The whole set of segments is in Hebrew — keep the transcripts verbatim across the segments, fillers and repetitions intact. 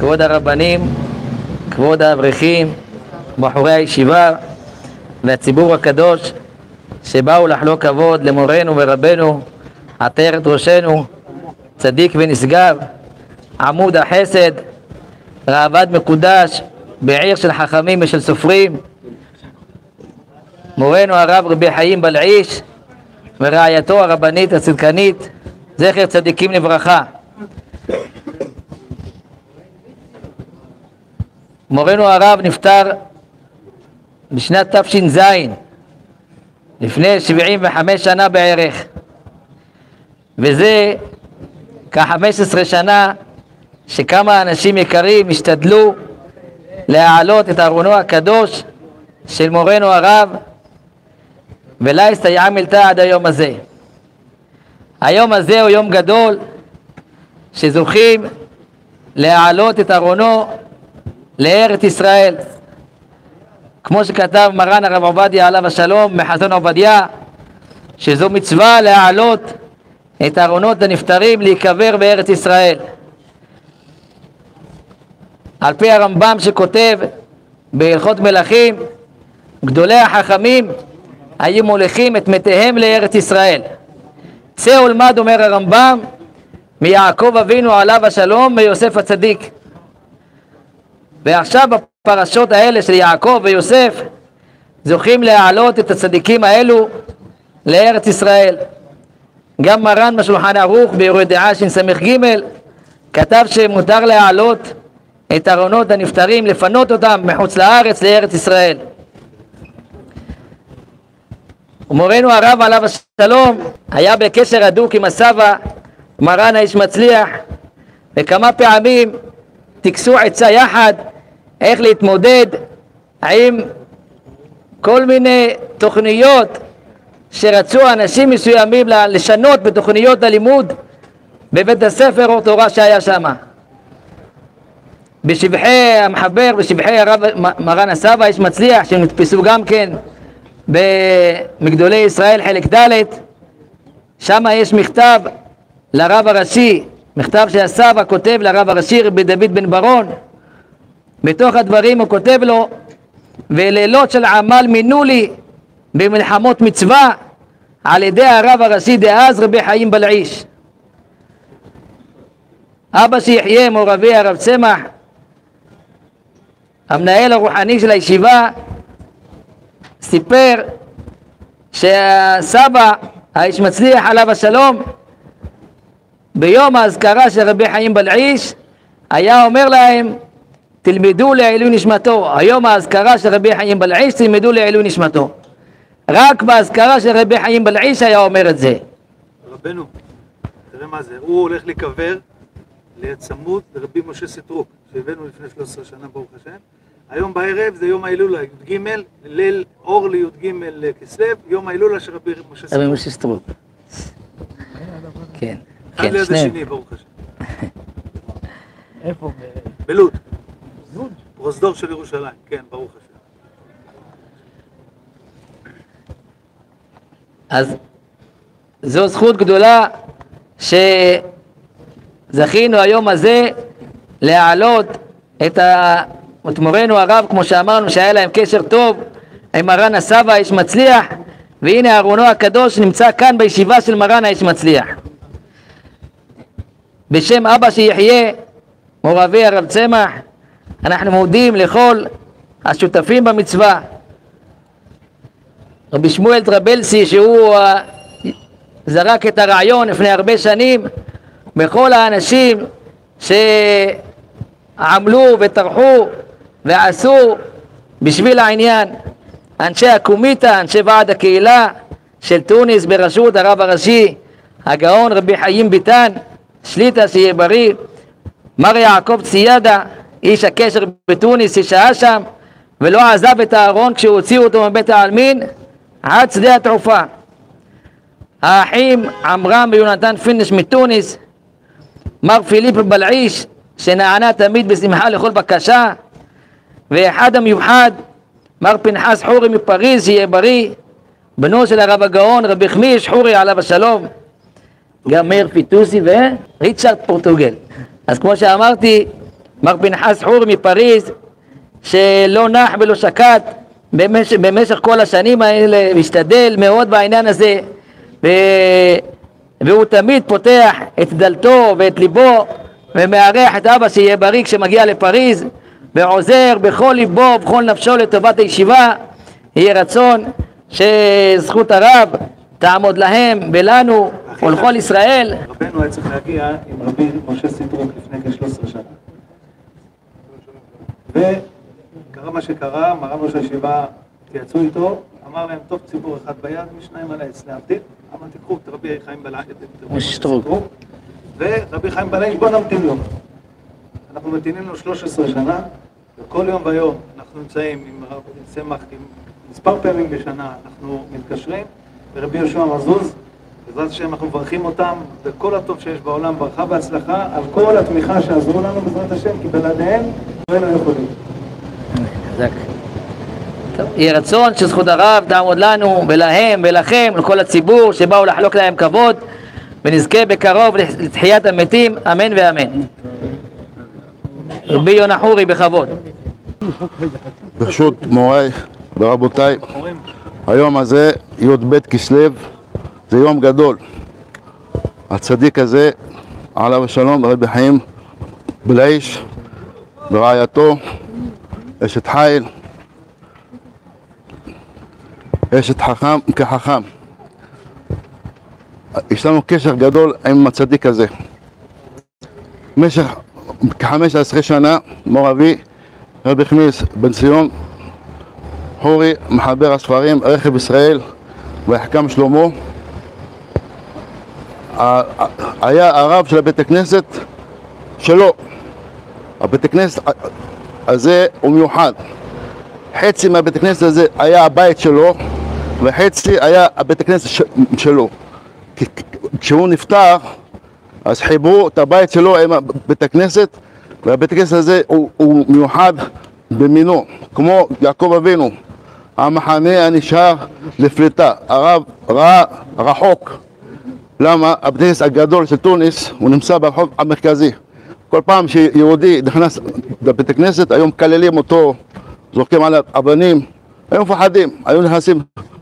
כבוד הרבנים, כבוד האברכים, בחורי הישיבה והציבור הקדוש שבאו לחלוק כבוד למורנו ורבנו, עטרת ראשנו, צדיק ונשגב, עמוד החסד, ראב"ד מקודש בעיר של חכמים ושל סופרים, מורנו הרב רבי חיים בלעיש ורעייתו הרבנית הצדקנית, זכר צדיקים לברכה. מורנו הרב נפטר בשנת תש"ז, לפני שבעים וחמש שנה בערך, וזה כ-חמש עשרה שנה שכמה אנשים יקרים השתדלו להעלות את ארונו הקדוש של מורנו הרב, ולה הסתייעה מלתה עד היום הזה. היום הזה הוא יום גדול שזוכים להעלות את ארונו לארץ ישראל, כמו שכתב מרן הרב עובדיה עליו השלום מחזון עובדיה, שזו מצווה להעלות את ארונות הנפטרים להיקבר בארץ ישראל. על פי הרמב"ם שכותב בהלכות מלכים, גדולי החכמים היו מוליכים את מתיהם לארץ ישראל. צא ולמד, אומר הרמב"ם, מיעקב אבינו עליו השלום מיוסף הצדיק. ועכשיו בפרשות האלה של יעקב ויוסף זוכים להעלות את הצדיקים האלו לארץ ישראל. גם מרן בשולחן ערוך ביורה דעה שס"ג כתב שמותר להעלות את ארונות הנפטרים, לפנות אותם מחוץ לארץ לארץ ישראל. ומורנו הרב עליו השלום היה בקשר הדוק עם הסבא מרן האיש מצליח, וכמה פעמים תקסו עצה יחד איך להתמודד עם כל מיני תוכניות שרצו אנשים מסוימים לשנות בתוכניות הלימוד בבית הספר אור תורה שהיה שם. בשבחי המחבר, בשבחי הרב מרן הסבא איש מצליח, שנתפסו גם כן במגדולי ישראל חלק ד', שם יש מכתב לרב הראשי, מכתב שהסבא כותב לרב הראשי רבי דוד בן ברון. בתוך הדברים הוא כותב לו: ולילות של עמל מינו לי במלחמות מצווה על ידי הרב הראשי דאז רבי חיים בלעיש. אבא שיחיה מור אבי הרב צמח, המנהל הרוחני של הישיבה, סיפר שהסבא האיש מצליח עליו השלום ביום האזכרה של רבי חיים בלעיש היה אומר להם: תלמדו לעילוי נשמתו. היום האזכרה של רבי חיים בלעיש, תלמדו לעילוי נשמתו. רק באזכרה של רבי חיים בלעיש היה אומר את זה. רבנו, תראה מה זה, הוא הולך לקבר לצמוד לרבי משה סטרוק שהבאנו לפני שלוש עשרה שנה ברוך השם. היום בערב זה יום ההילולה י"ג, ליל אור לי"ג כסלו, יום ההילולה של רבי משה סטרוק. רבי משה סטרוק. כן, אחד ליד השני ברוך השם. איפה? בלוד. פרוזדור של ירושלים, כן, ברוך השם. אז זו זכות גדולה שזכינו היום הזה להעלות את, ה... את מורנו הרב, כמו שאמרנו, שהיה להם קשר טוב עם מרן הסבא האיש מצליח, והנה ארונו הקדוש נמצא כאן בישיבה של מרן האיש מצליח. בשם אבא שיחיה מור אבי הרב צמח אנחנו מודים לכל השותפים במצווה. רבי שמואל טרבלסי, שהוא זרק את הרעיון לפני הרבה שנים, בכל האנשים שעמלו וטרחו ועשו בשביל העניין, אנשי הקומיטה, אנשי ועד הקהילה של תוניס בראשות הרב הראשי הגאון רבי חיים ביטן שליטה, שיהיה בריא, מר יעקב ציידה, איש הקשר בתוניס, ששהה שם ולא עזב את הארון כשהוא הוציאו אותו מבית העלמין עד שדה התעופה. האחים עמרם ויונתן פינש מתוניס, מר פיליפ בלעיש שנענה תמיד בשמחה לכל בקשה, ואחד המיוחד מר פנחס חורי מפריז, שיהיה בריא, בנו של הרב הגאון רבי חמיש חורי עליו השלום, גם מאיר פיטוסי וריצ'רד פורטוגל. אז כמו שאמרתי, מר פנחס חורי מפריז, שלא נח ולא שקט במשך, במשך כל השנים האלה, משתדל מאוד בעניין הזה, ו... והוא תמיד פותח את דלתו ואת ליבו ומארח את אבא שיהיה בריא כשמגיע לפריז, ועוזר בכל ליבו ובכל נפשו לטובת הישיבה. יהיה רצון שזכות הרב תעמוד להם ולנו ולכל ישראל. רבנו היה צריך להגיע עם רבי משה סיטרוק לפני כ-שלוש עשרה שנה, וקרה מה שקרה. מרן ראש הישיבה התייעצו איתו, אמר להם, טוב, ציבור אחד ביד משניים על העץ להבדיל. אמר, תיקחו את רבי חיים בלעש, ורבי חיים בלעש, בוא נמתין לו. אנחנו מתינים לו שלוש עשרה שנה, וכל יום ויום אנחנו נמצאים עם רב צמח, מספר פעמים בשנה אנחנו מתקשרים, ורבי יהושע מזוז, בעזרת השם אנחנו מברכים אותם, וכל הטוב שיש בעולם, ברכה והצלחה, על כל התמיכה שעזרו לנו בעזרת השם, כי בלעדיהם לא היינו יכולים. חזק. טוב, יהיה רצון שזכות הרב תעמוד לנו ולהם ולכם ולכל הציבור שבאו לחלוק להם כבוד, ונזכה בקרוב לתחיית המתים, אמן ואמן. רבי יונה חורי בכבוד. ברשות מוריי ורבותיי, היום הזה י"ב כסלו, זה יום גדול. הצדיק הזה עליו השלום, רבי חיים בלעש ורעייתו אשת חיל, אשת חכם כחכם. יש לנו קשר גדול עם הצדיק הזה. במשך כ-חמש עשרה שנה מור אבי רבי חמיס בן ציון חורי, מחבר הספרים רכב ישראל ויחכם שלמה, היה הרב של הבית הכנסת שלו. הבית הכנסת הזה הוא מיוחד. חצי מהבית הכנסת הזה היה הבית שלו, וחצי היה הבית הכנסת שלו. כשהוא נפטר, אז חיברו את הבית שלו עם בית הכנסת, והבית הכנסת הזה הוא, הוא מיוחד במינו, כמו יעקב אבינו, המחנה הנשאר לפליטה. הרב ראה רחוק. למה? הבית הכנסת הגדול של תוניס הוא נמצא ברחוב המרכזי. כל פעם שיהודי נכנס לבית הכנסת, היום מקללים אותו, זורקים עליו אבנים, היו מפחדים, היו נכנסים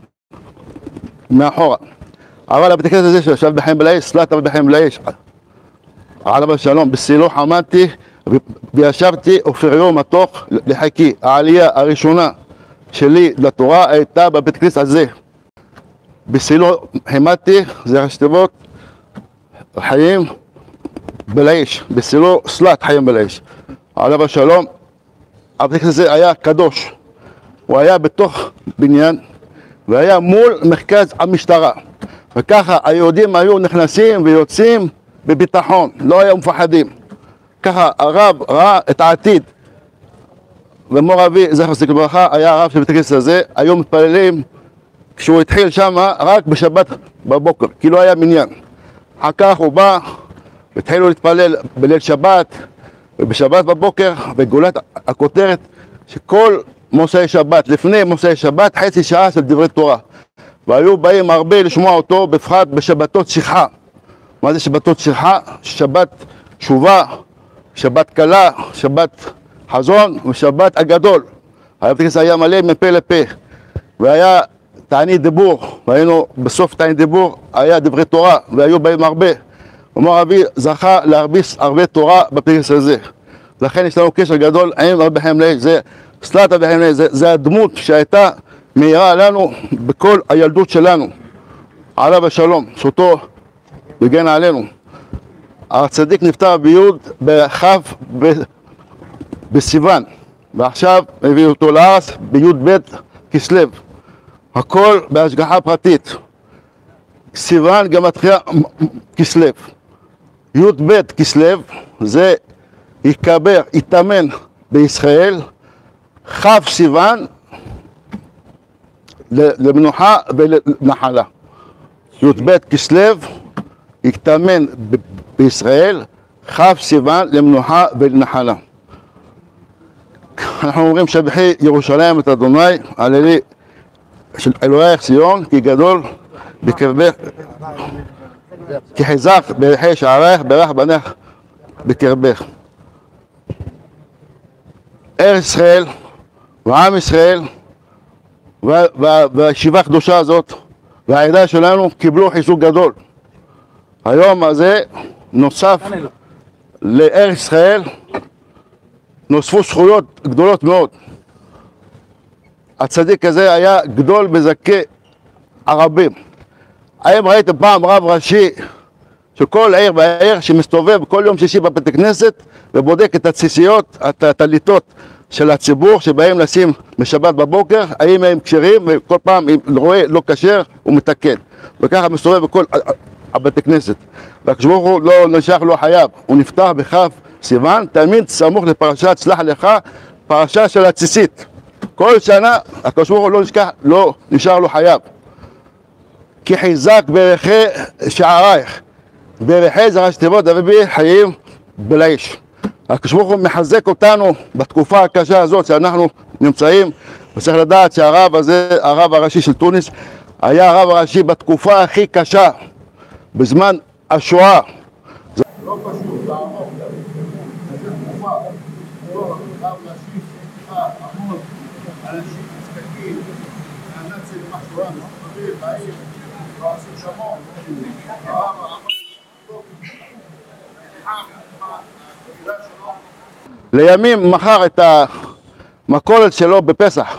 מאחורה. אבל הבית הכנסת הזה שישב בחיים בלעש, סלטה בחיים בלעש, עליו השלום, בסילו חמדתי וישבתי ופריו מתוך לחכי. העלייה הראשונה שלי לתורה הייתה בבית הכנסת הזה. בסילו חמדתי, זה ראשי תיבות חיים בלעש, בסילו סלט חיים בלעש, עליו השלום. הבית הכנסת הזה היה קדוש, הוא היה בתוך בניין והיה מול מרכז המשטרה, וככה היהודים היו נכנסים ויוצאים בביטחון, לא היו מפחדים. ככה הרב ראה את העתיד, ומור אבי זכר צדיק לברכה היה הרב של בית הכנסת הזה. היו מתפללים כשהוא התחיל שם רק בשבת בבוקר, כי לא היה מניין. אחר כך הוא בא והתחילו להתפלל בליל שבת ובשבת בבוקר, וגולת הכותרת שכל מוצאי שבת, לפני מוצאי שבת, חצי שעה של דברי תורה, והיו באים הרבה לשמוע אותו, בפרט בשבתות שיחה. מה זה שבתות שיחה? שבת תשובה, שבת קלה, שבת חזון ושבת הגדול. הבית הכנסת היה מלא מפה לפה, והיה תענית דיבור, והיינו בסוף תענית דיבור היה דברי תורה, והיו באים הרבה. ומור אבי זכה להרביץ הרבה תורה בבית הכנסת הזה. לכן יש לנו קשר גדול עם רבי חיים בלעש. זה סלטה וחיים בלעש, זה, זה הדמות שהייתה מאירה לנו בכל הילדות שלנו, עליו השלום, שאותו יגן עלינו. הצדיק נפטר ביוד בכ"ו בסיוון, ועכשיו הביאו אותו לארץ ביוד ב' כסלו, הכל בהשגחה פרטית. סיוון גם מתחילה כסלו. יוד ב' כסלו זה יקבר, יתאמן בישראל. כ' סיוון למנוחה ולנחלה. יוד ב' כסלו יתאמן בישראל, כ' סיוון למנוחה ולנחלה. אנחנו אומרים שבחי ירושלים את אדוני, הללי של אלוהיך ציון, כי גדול בקרבך, כי חזק ברכי שעריך, ברך בנך בקרבך. ארץ ישראל ועם ישראל והישיבה הקדושה הזאת והעדה שלנו קיבלו חיזוק גדול. היום הזה נוסף לארץ ישראל, נוספו זכויות גדולות מאוד. הצדיק הזה היה גדול בזכי הרבים. האם ראיתם פעם רב ראשי של כל עיר ועיר שמסתובב כל יום שישי בבית הכנסת ובודק את הציציות, את הטליתות של הציבור שבאים לשים בשבת בבוקר, האם הם כשרים, וכל פעם אם רואה לא כשר הוא מתקן, וככה מסתובב בכל הבית הכנסת. והקדוש ברוך הוא לא נשאר לו חייב, הוא נפתח בכף סיוון, תמיד סמוך לפרשת שלח לך, פרשה של הציצית. כל שנה הקדוש ברוך הוא לא נשכח, לא נשאר לו חייב. כי חיזק ברכי שערייך, ברכי זה ראשי תיבות דבי חיים בלאיש. הקדוש ברוך הוא מחזק אותנו בתקופה הקשה הזאת שאנחנו נמצאים, וצריך לדעת שהרב הזה, הרב הראשי של טוניס, היה הרב הראשי בתקופה הכי קשה, בזמן השואה. זה לא פשוט לעמוד, זה תקופה, לא רב ראשי, המון אנשים נזקקים, הנאצים מחשורה, מסתובבים, באים, ועושים שמות, הרב לימים מכר את המכולת שלו בפסח,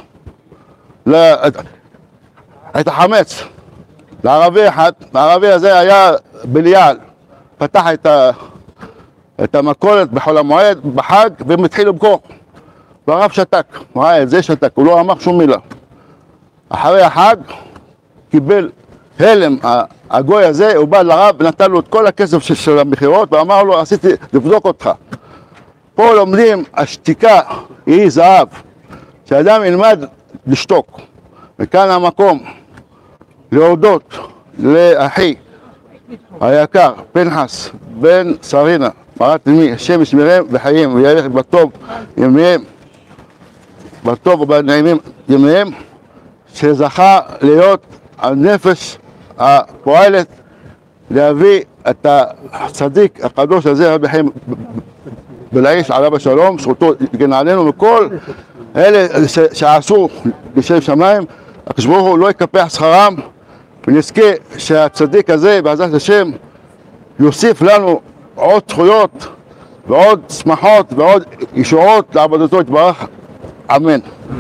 את החמץ, לערבי אחד. הערבי הזה היה בליעל, פתח את, ה, את המכולת בחול המועד, בחג, והם התחילו למכור. והרב שתק, הוא ראה את זה שתק, הוא לא אמר שום מילה. אחרי החג קיבל הלם, הגוי הזה, הוא בא לרב ונתן לו את כל הכסף של, של המחירות, ואמר לו, עשיתי לבדוק אותך. פה לומדים, השתיקה היא זהב, שאדם ילמד לשתוק. וכאן המקום להודות לאחי היקר, פנחס, בן שרינה, מרת אמי, השם ישמרם וחיים, ויאריך בטוב ימיהם, בטוב ובנעימים ימיהם, שזכה להיות הנפש הפועלת להביא את הצדיק הקדוש הזה, רבי חיים בלאיש עליו השלום, זכותו יגן עלינו, וכל אלה שעשו בשם שמיים, הקדוש ברוך הוא לא יקפח שכרם, ונזכה שהצדיק הזה בעזרת השם יוסיף לנו עוד זכויות ועוד שמחות ועוד ישועות לעבודתו יתברך, אמן.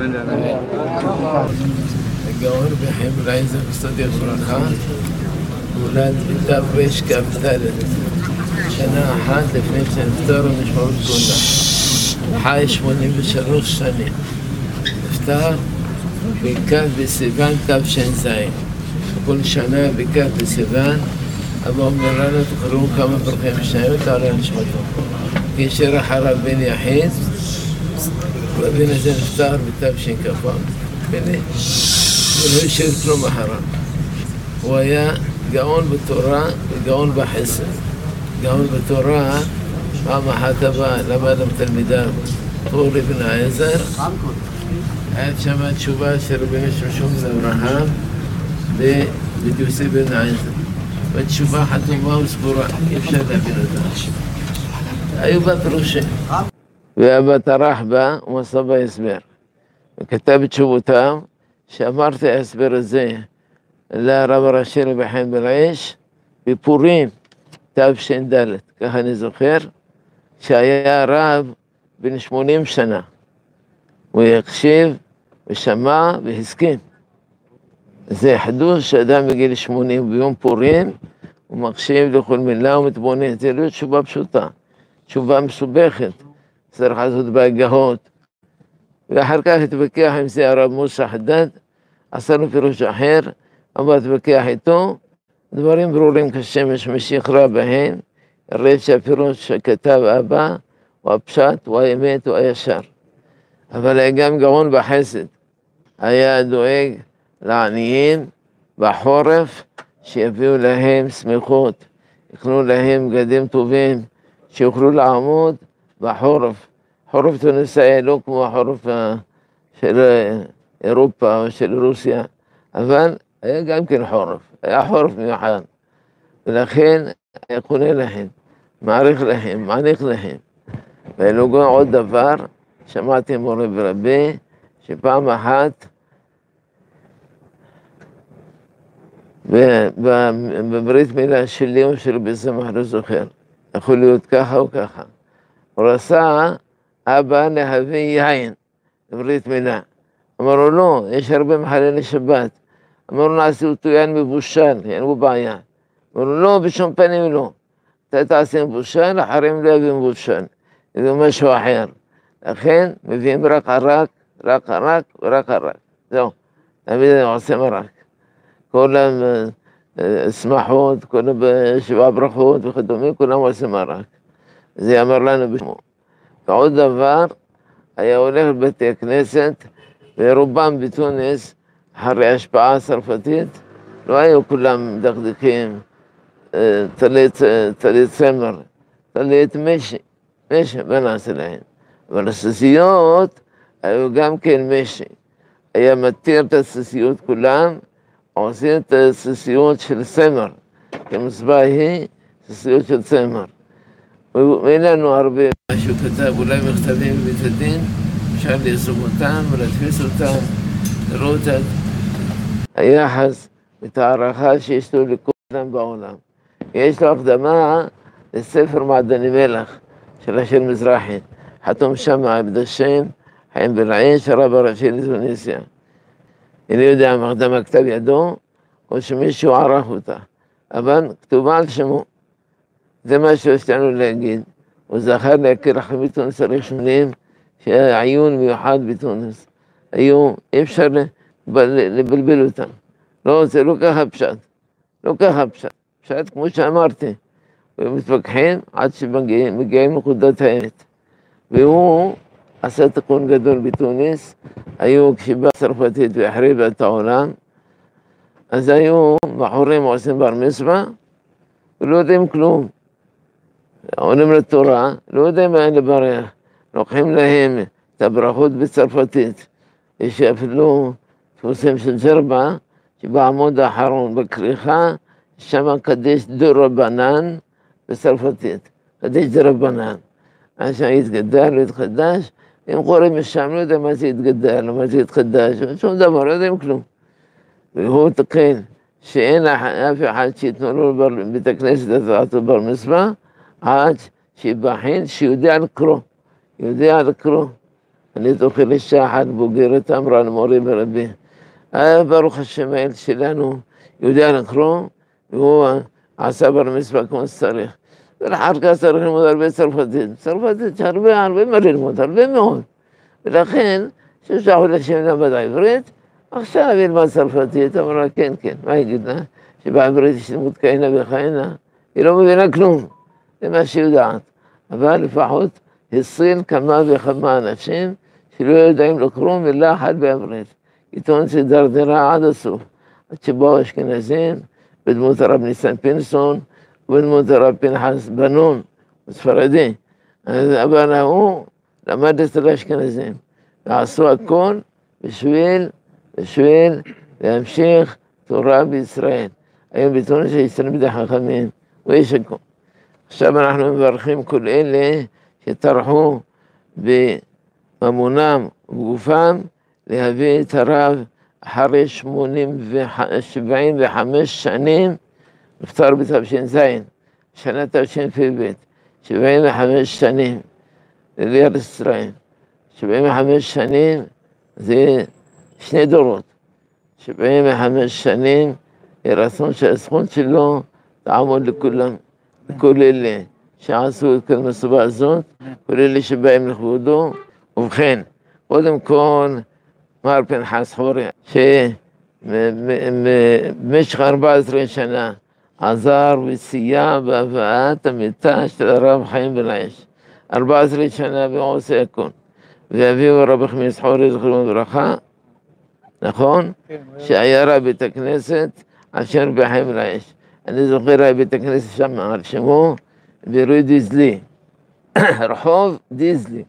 הגאון בחיים בלאיש זה מסתדר ברכה, נולד בתר"ש כ"ד, שנה אחת לפני שנפטר משמעות גאולה. חי שמונים ושלוש שנים. נפטר בכ' בסיוון תש"ז. כל שנה בכ' בסיוון, אבא אומר לנו, תקראו כמה ברוכים שניות, תעלה נשמתו. כאשר אחריו בן יחיד, והבן הזה נפטר בתש"כ. בני, ולא השאיר כלום אחריו. הוא היה גאון בתורה וגאון בחסד. גאון בתורה, פעם אחת הבא, למד עם תלמידיו, אורי בן העזר, היה שם התשובה של רבי משמשום אברהם בדיוסי בן העזר. והתשובה חתומה וסגורה, אי אפשר להבין אותה. היו בפירושים. ואבא טרח בה ומסע בה הסבר. וכתב את תשובותיו, שאמרתי ההסבר הזה לרב הראשי רבי חיים בלאיש, בפורים תש"ד, ככה אני זוכר, שהיה רב בן שמונים שנה. הוא הקשיב ושמע והסכים. זה חידוש שאדם בגיל שמונים ביום פורים, הוא מקשיב לכל מילה ומתבונן. זה לא תשובה פשוטה, תשובה מסובכת, צריך לעשות בהגהות. ואחר כך התווכח עם זה הרב מוסא חדד, עשה לו פירוש אחר, אמר התווכח איתו, דברים ברורים כשמש משיח רע בהן, הרי שהפירוש שכתב אבא, הוא הפשט, הוא האמת, הוא הישר. אבל היה גם גאון בחסד, היה דואג לעניים בחורף, שיביאו להם שמחות, יקנו להם בגדים טובים, שיוכלו לעמוד בחורף. חורף תוניס היה לא כמו החורף של אירופה או של רוסיה, אבל היה גם כן חורף, היה חורף מיוחד. ולכן היה קונה להם, מעריך להם, מעניק להם. ואלו גם עוד דבר, שמעתי מורי ורבי, שפעם אחת בברית מילה שלי או של רבי שמח, לא זוכר, יכול להיות ככה או ככה. הוא רצה אבא להביא יין בברית מילה. אמר לו לא, יש הרבה מחללי שבת. אמר לו נעשה אותו יין מבושל, אין בו בעיה. אמר לו לא, בשום פנים לא. אתה תעשה מבושל, אחרים לא יביאו מבושל. זה משהו אחר. לכן מביאים רק ערק, רק ערק ורק ערק. זהו, תמיד אני עושה מרק. כל השמחות, כל שבעה ברכות וכדומה, כולם עושים מרק. זה אמר לנו בשמו. ועוד דבר, היה הולך לבתי הכנסת, ורובם בתוניס, אחרי השפעה הצרפתית, לא היו כולם דקדקים, טלית צמר, טלית משי, משי, מה נעשה להם? אבל הססיות היו גם כן משי. היה מתיר את הססיות כולם, עושים את הססיות של צמר, כמצווה היא ססיות של צמר. ואין לנו הרבה משהו כתב, אולי מכתבים בבית הדין, אפשר לאסוף אותם ולהתפיס אותם, לראות את היחס ואת הערכה שיש לו לכל אדם בעולם. יש לו הקדמה לספר מעדני מלח של השיר מזרחי, חתום שם עבד השם, חיים בלעיש, הרב הראשי לתוניסיה. אני יודע אם הקדמה כתב ידו, או שמישהו ערך אותה, אבל כתובה על שמו. זה מה שיש לנו להגיד. הוא זכר להכיר אחרי בתוניס הראשונים, שהיה עיון מיוחד בתוניס. היו, אי אפשר לבלבל אותם. לא, זה לא ככה פשט. לא ככה פשט. פשט כמו שאמרתי. ומתווכחים עד שמגיעים נקודת האמת. והוא עשה תיקון גדול בתוניס. היו כשבא צרפתית והחריבה את העולם, אז היו בחורים עושים בר מצווה, ולא יודעים כלום. עולים לתורה, לא יודעים מה לברך. לוקחים להם את הברכות בצרפתית. יש אפילו תפוסים של ג'רבה, שבעמוד האחרון בכריכה, שם קדש דרבנן בצרפתית. קדש דרבנן. אז שם יתגדל ויתחדש, הם קוראים משם, לא יודעים מה זה יתגדל, מה זה יתחדש, שום דבר, לא יודעים כלום. והוא תקן שאין אף אחד שיתנו לו בבית הכנסת הזאת בר מצווה, עד שיבחן שיודע לקרוא, יודע לקרוא. אני זוכר אישה אחת בוגרת אמרה למורי ורבי, ברוך השם האל שלנו יודע לקרוא, והוא עשה בר מצווה כמו שצריך. ולאחר כך צריך ללמוד הרבה צרפתית. צרפתית הרבה, הרבה מה ללמוד, הרבה מאוד. ולכן, שלושה חודשים למד עברית, עכשיו ילמד צרפתית, אמרה כן, כן, מה יגיד לה? שבעברית יש לימוד כהנה וכהנה, היא לא מבינה כלום, זה מה שהיא יודעת. אבל לפחות הציל כמה וכמה אנשים שלא יודעים לקרוא מילה אחת בעברית. עיתון שדרדרה עד הסוף, עד שבאו אשכנזים, בדמות הרב ניסן פינסון, ובדמות הרב פנחס בנון, ספרדי. אבל הוא למד אצל האשכנזים, ועשו הכל בשביל, בשביל להמשיך תורה בישראל. היום בתוניס יש תלמידי חכמים, ויש הכל. עכשיו אנחנו מברכים כל אלה שטרחו בממונם ובגופם להביא את הרב אחרי שבעים וחמש שנים, נפטר בתש"ז, שנה תשפ"ב, שבעים וחמש שנים לארץ ישראל. שבעים וחמש שנים זה שני דורות. שבעים וחמש שנים רצון שהזכות שלו תעמוד לכולם, לכל אלה שעשו את כל המסובה הזאת, כל אלה שבאים לכבודו. ובכן, קודם כל, מר פנחס חורי, שבמשך ארבע עשרה שנה עזר וסייע בהבאת המיטה של הרב חיים בלעיש. ארבע עשרה שנה ועושה הכל. ואביו הרב חמיס חורי, זכרו לברכה, נכון? שהיה רב בית הכנסת אשר בחיים בלעיש. אני זוכר רב בית הכנסת שם על שמו, ברוי דיזלי, רחוב דיזלי.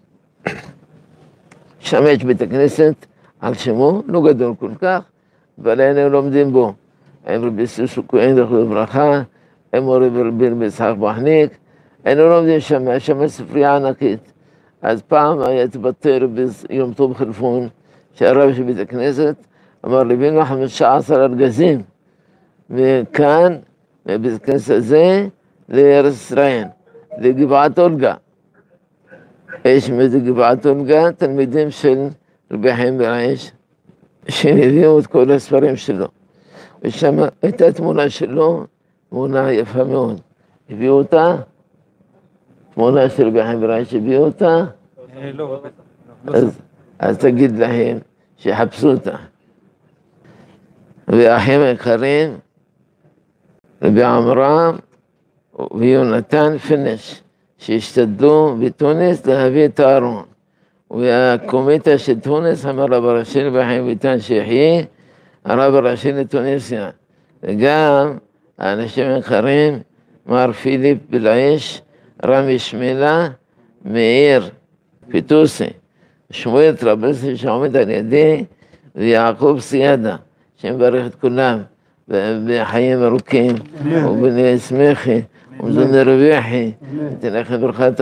שם יש בית הכנסת על שמו, לא גדול כל כך, אבל היינו לומדים בו. עם רבי סוסו כהן, זכרו לברכה, עם רבי רבי יצחק בוחניק, היינו לומדים שם, שם ספרייה ענקית. אז פעם הייתי בתר ביום טוב חלפון, שהרב של בית הכנסת אמר לי, הבאנו חמישה עשר ארגזים, וכאן, מבית הכנסת הזה, לארץ ישראל, לגבעת אולגה. יש מזה גבעת אולגה, תלמידים של רבי חיים בלעיש, שהביאו את כל הספרים שלו. ושם הייתה תמונה שלו, תמונה יפה מאוד. הביאו אותה, תמונה של רבי חיים בלעיש, הביאו אותה, לא, אז, אז תגיד להם שיחפשו אותה. והאחים היקרים, רבי עמרם ויונתן פינש, שהשתדלו בתוניס להביא את הארון. והקומיטה של תוניס, אמר רב הראשי רבי חיים ויטל שיחיה, הרב הראשי לתוניסיה. וגם האנשים האחרים, מר פיליפ בלעיש, רמי שמילה, מאיר פיטוסי, שמואל טרבלסי שעומד על ידי, ויעקב סיידה, שמברך את כולם בחיים ארוכים, ובני שמחי, ובני רביחי, תלכם ברכת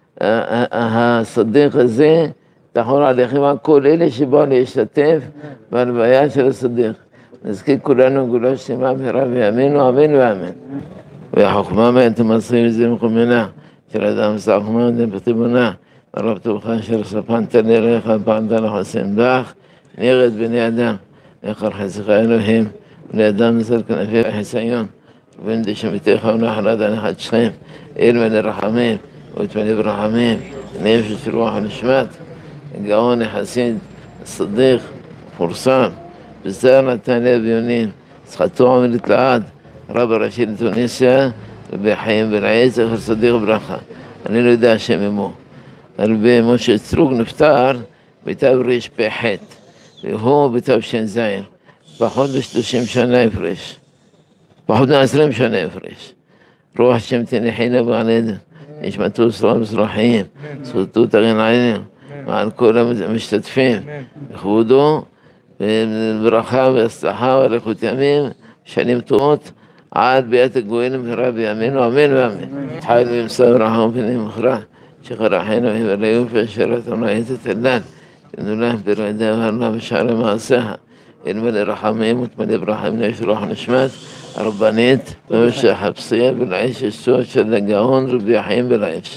הסדיק הזה, תחול עליכם על כל אלה שבאו להשתתף בהלוויה של הסדיק. נזכיר כולנו גאולה שלמה במהרה בימינו, אמן ואמן. והחוכמה מהן תמסרים את זה מקומנה, של אדם סחמה ותיבונה, הרב טובך אשר ספנת דרך, פעמת לחסן בך, נרד בני אדם, איך חסך אלוהים, בני אדם נזל כנפי החיסיון, ובן דשמיתך ונחלת הנחת שכם, אל מלא רחמים, ותמלא ברחמים, נפש רוח ונשמת, גאון החסיד, הסדיק, פורסם, בזר נתן לאביונים, זכתו עומדת לעד, רב הראשי לתוניסיה, רבי חיים בלעיש, זכר סדיק ברכה. אני לא יודע השם עמו. רבי משה צרוג נפטר בתו ריש פ"ח, והוא בתו שן זין, פחות בשלושים שנה הפרש, פחות מעשרים שנה הפרש. רוח השם תניחנה בעד נשמתו שרוע מזרחיים, זכותו תגן עלינו, ועל כל המשתתפים, לכבודו, וברכה והצלחה ואריכות ימים, שנים טובות, עד ביאת הגואלים במהרה בימינו, אמן ואמן. התחלנו עם סבא רחם פני מכרע, שחרחנו ובליוף ואשרת המראית התלן, ונולך ברעדה והרלה בשערי מעשיה, אלמלא רחמים ותמלא ברחם נפש רוח נשמת, הרבנית, ומשה חפשיה בלעיש אשתו של הגאון רבי חיים בלעיש.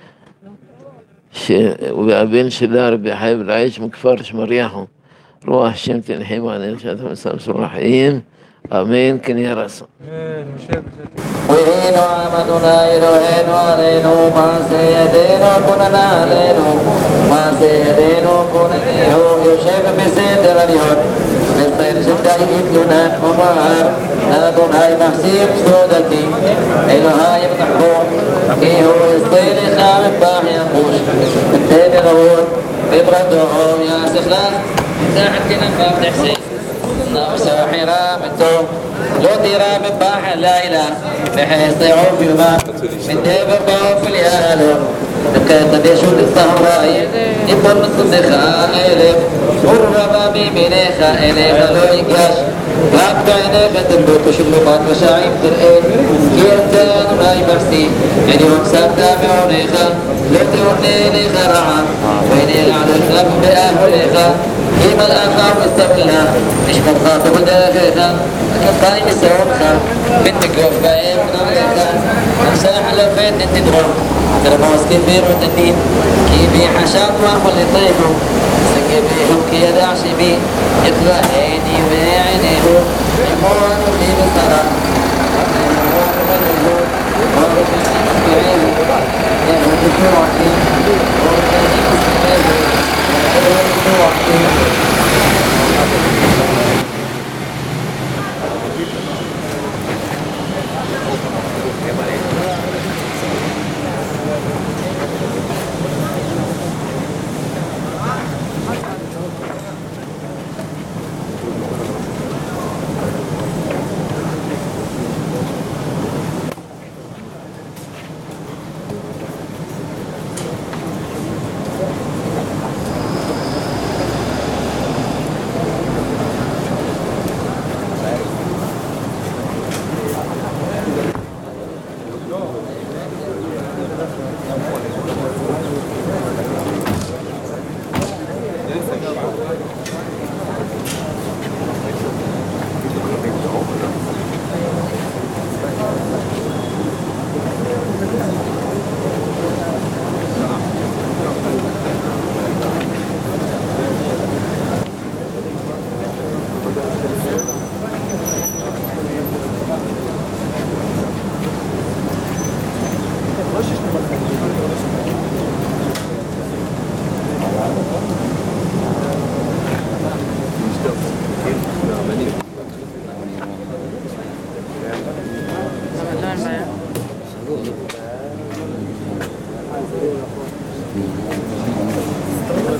והבן שלה רבי חיים בלעיש מכפר שמריחו, רוח השם תנחם עליהם שאתה מסמסור חיים, אמן כן יהיה רצון. ויהינו עם אדוני אלוהינו עלינו, מעשה ידינו כוננה עלינו, מעשה ידינו כונניהו, יושב בסדר עליון, בסדר שדאי תלונן ומער, לאדוני מחזיר סעודתי, אלוהי יבטחו, כי הוא יסתיר לך מפח יחוש, ותן רעות, בברדו יעשך לך, תחת כנפיו תחסיס. ساحرة متو لو ترى من باح الليلة بحيث يعوف يبان من دبر باوف اليالم تبكت بيشو للصهراء يبون الصدخة إليم قرب بمنيخ إليم لو يكاش قاب بعيني بتنبوك وشلوقات وشعيب ترئين كيرتان ولاي بحسي يعني ومساب تابعونيخا لو توني ليخا رعا ويني على الخاب بأهليخا كيما الأخر مستقلها مش متخاطب داخلها أكيد طايم السوقها بنتك وفاية من عليها مساح لو فين انت تروح ترى موس كبير وتنين كيبي حشاط واخو اللي طيبه سكبيهم كي يدعش بي يطلع عيني وعيني هو يمون اللي بالصلاة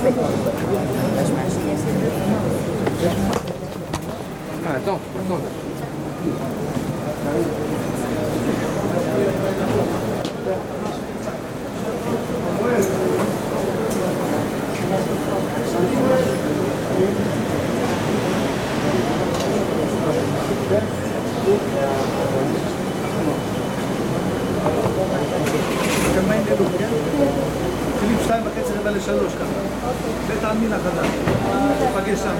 מתחילים שתיים וחצי רבע לשלוש ככה. בית העלמין החדש. נפגש שם.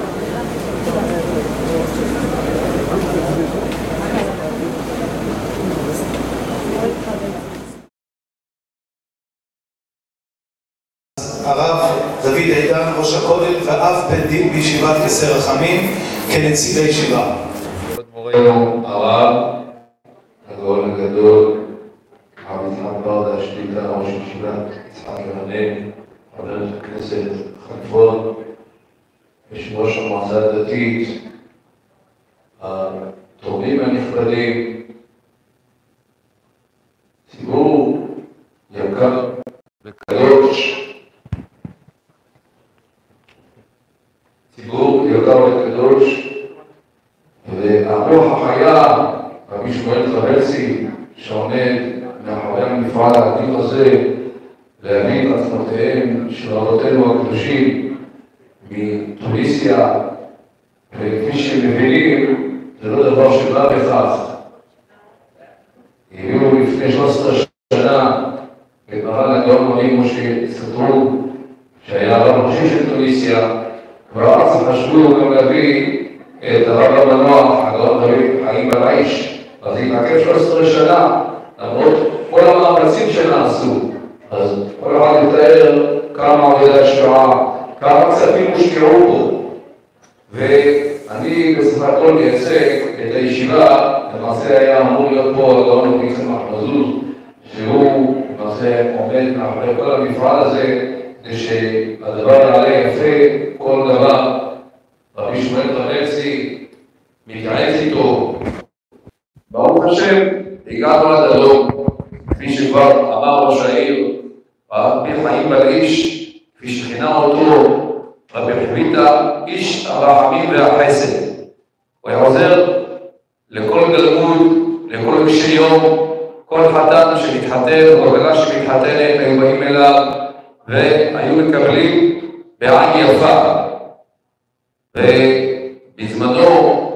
הרב דוד עידן, ראש הכולל, ואב בית דין בישיבת כסר רחמים כנציג הישיבה. כבוד מורנו הרב, הגאון הגדול, הרב יצחק ברדה השליטה, ראש ישיבת יצחק רענן, חבר הכנסת חלפון, יושב ראש המועצה הדתית, התורמים הנכבדים, ציבור יקר וקדוש, ציבור יקר וקדוש, והרוח החיה, רבי שמואל טרבלסי, שעומד מאחורי המפעל האדיר הזה, להביא את עצמותיהם של רבותינו הקדושים מתוניסיה, וכפי שמבינים, זה לא דבר שבא בכך. הביאו לפני שלוש עשרה שנה את מרן הגאון רבי משה סטרוק, שהיה הרב הראשי של תוניסיה, כבר אז חשבו גם להביא את הרב המנוח, הגאון רבי חיים בלעיש, אז התעכב שלוש עשרה שנה, למרות כל המאמצים שנעשו. אז כל אחד יתאר כמה עבודה השקעה, כמה כספים הושקעו פה. ואני בסך הכל מייצג את הישיבה, למעשה היה אמור להיות פה הגאון רבי צמח מזוז, שהוא למעשה עומד מאחורי כל המפעל הזה, כדי שהדבר יעלה יפה, כל דבר. רבי שמואל טרבלסי מתייעץ איתו. ברוך השם, הגענו לדרום, כפי שכבר אמר ראש העיר, רבי חיים בלעיש, כפי שכינה אותו רבי חביתה, איש הרחמים והחסד. הוא היה עוזר לכל גלמוד, לכל קשי יום, כל חתן שמתחתן, או גלה שמתחתנת, היו באים אליו, והיו מקבלים בעין יפה. ובזמנו,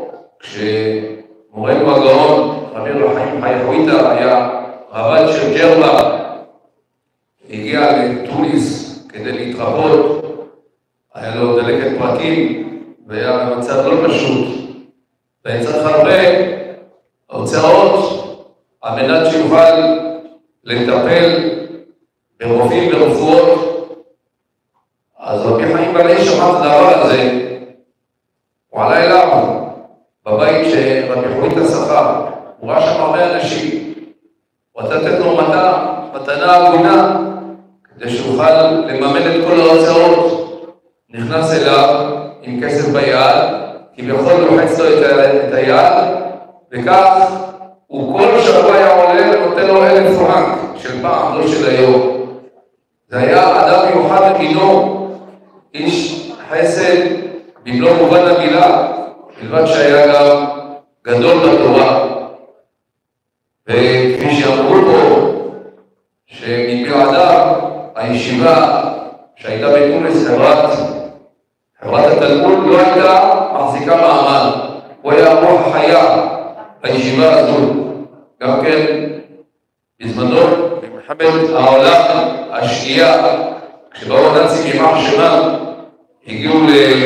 כשמורנו הגאון, רבי חיים חייכויתא, היה רבן של ג'רבה, הגיע לתוניס כדי להתרבות, היה לו דלקת פרקים, והיה במצב לא פשוט, ויצא הרבה הוצאות על מנת שיוכל לטפל ברופאים ורפואות. אז רבי חיים בלעיש שמע את הדבר הזה, הוא עלה אליו בבית שרבי חויתא שכר, הוא ראה שם הרבה אנשים, הוא רצה לתת לו מתנה, מתנה הגונה, כדי שיוכל לממן את כל ההוצאות. נכנס אליו עם כסף ביד, כביכול לוחץ לו את היד, וכך הוא כל שבוע היה עולה ונותן לו אלף פרנק של פעם, לא של היום. זה היה אדם מיוחד במינו, איש חסד במלוא מובן המילה, מלבד שהיה גם גדול בתורה. וכפי שאמרו פה, שמבלעדיו הישיבה שהייתה בתוניס, חברת, חברת התלמוד, לא הייתה מחזיקה מעמד. הוא היה רוח החיה בישיבה הזו. גם כן, בזמנו, במלחמת העולם השנייה, כשבאו הנאצים יימח שמם, הגיעו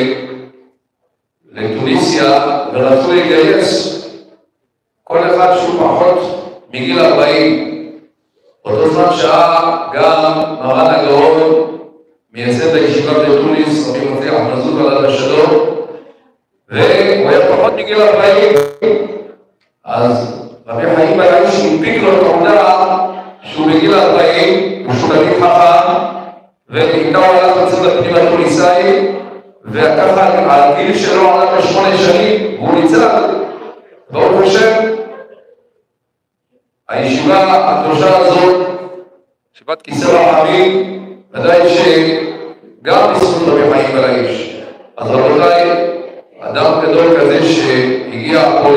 לתוניסיה ורצו לגייס כל אחד שהוא פחות מגיל ארבעים. באותו זמן שעה גם מרן הגאון מייסד הישיבה בתוניס, רבי מצליח מזוז עליו השלום, והוא היה פחות מגיל ארבעים. אז רבי חיים בלעיש הנפיק לו את העובדה שהוא בגיל ארבעים, הוא תלמיד חכם, ואיתה הוא הלך לצד הפנים התוניסאי, וככה הגיל שלו עלה בשמונה שנים, והוא ניצל. ברוך השם, הישיבה הקדושה הזאת, ישיבת כסר רחמים, ודאי שגם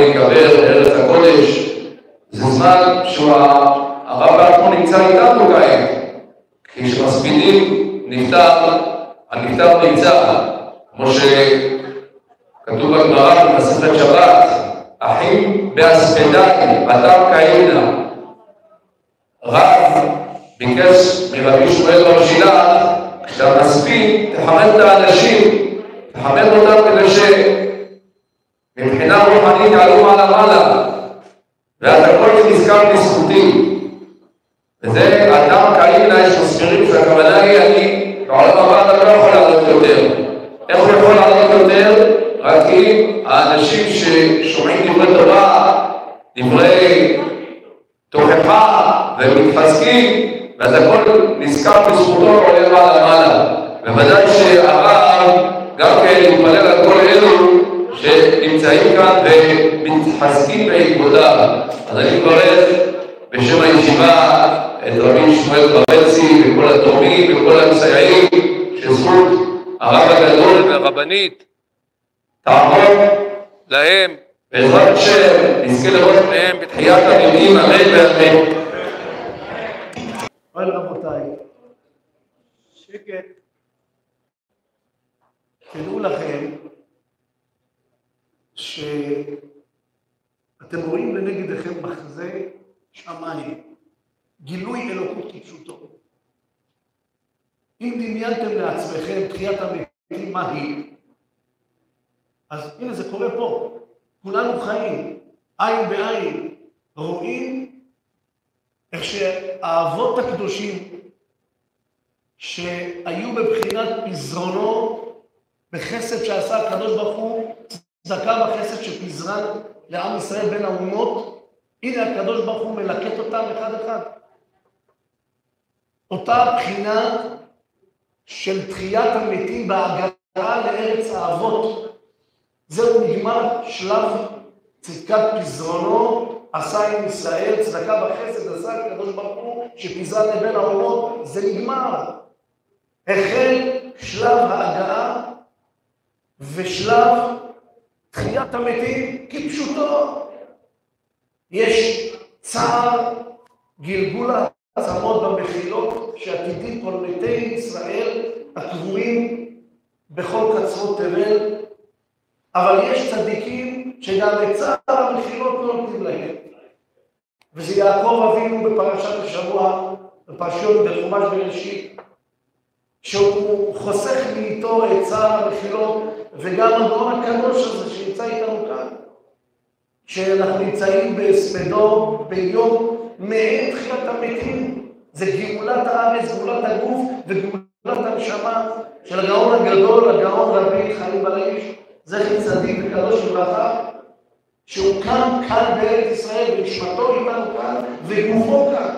להיקבר בארץ הקודש. זה זמן שהרב בעצמו נמצא איתנו כעת, כי כשמספידים נפטר, הנפטר נמצא, כמו שכתוב בגמרא במסכת שבת, אחים בהספדיים, אדם כאלה. רב ביקש מרבי שמואל בר שילת, כשאתה מספיד, תחמד את האנשים, תחמד אותם כדי שמבחינה רוחנית יעלו מעלה מעלה, ואז הכל נזכר בזכותי. וזה אדם כאלה שמסבירים שהכוונה היא, אני בעולם הבא אתה לא יכול לעלות יותר. איך הוא יכול לעלות יותר? רק אם האנשים ששומעים דברי תורה, דברי תוכחה ומתחזקים, ואז הכל נזכר בזכותו ועולה מעלה מעלה. בוודאי שהרב גם כן מתפלל על כל אלו שנמצאים כאן ומתחזקים בעקבותיו. אז אני מברך בשם הישיבה את רבי שמואל ברבצי וכל התורמים וכל המסייעים, שזכות הרב הגדול והרבנית תעמוד להם, בעזרת השם נזכה לראות מהם בתחיית המתים, אמן ואמן. אבל רבותיי, שקט, תדעו לכם שאתם רואים לנגדכם מחזה שמיים, גילוי אלוקות כפשוטו. אם דמיינתם לעצמכם תחיית המתים מה היא, אז הנה זה קורה פה, כולנו חיים, עין בעין, רואים איך שהאבות הקדושים שהיו בבחינת פזרונו בחסד שעשה הקדוש ברוך הוא, צדקה בחסד שפזרן לעם ישראל בין האומות, הנה הקדוש ברוך הוא מלקט אותם אחד אחד. אותה בחינה של תחיית המתים בהגעה לארץ האבות. זהו נגמר שלב צדקת פזרונו, עשה עם ישראל, צדקה בחסד עשה הקדוש ברוך הוא שפזרן לבין האומות, זה נגמר. החל שלב ההגעה ושלב תחיית המתים כפשוטו. יש צער גלגול העצמות במחילות שעתידים כל מתי ישראל הקבועים בכל קצרות תבל, אבל יש צדיקים שגם את צער המחילות לא נותנים להם. וזה יעקב אבינו בפרשת השבוע, בפרשיות בחומש בראשית, שהוא חוסך מאיתו את צער המחילות, וגם הגאון הקדוש הזה שנמצא איתנו כאן, שאנחנו נמצאים בהספדו ביום מעין תחיית המתים. זה גאולת הארץ, גאולת הגוף וגאולת הנשמה של הגאון הגדול, הגאון רבי חיים בלעיש, זכר צדיק וקדוש לברכה, שהוא כאן, כאן בארץ ישראל, ונשמתו איתנו כאן, וגופו כאן.